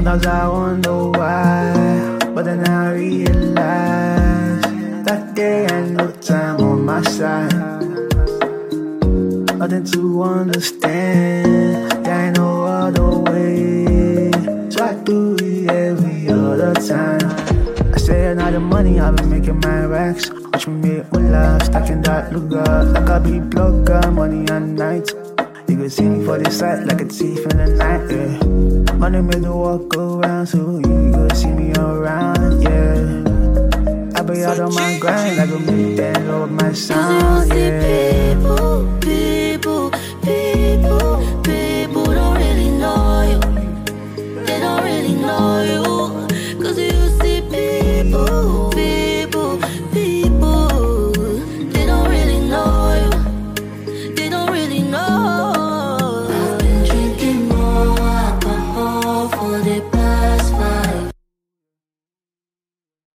Sometimes I wonder why, but then I realize that there ain't no time on my side. Nothing to understand, there ain't no other way. So I do it every other time. I say another money, I've been making my racks. Watch me make my life, stacking that look up. Like I be plugger, money at night. You can see me for the sight like a thief in the night, yeah. Money made the walk around, so you can see me around, yeah. I be out on my grind, like a big band of my sound, yeah.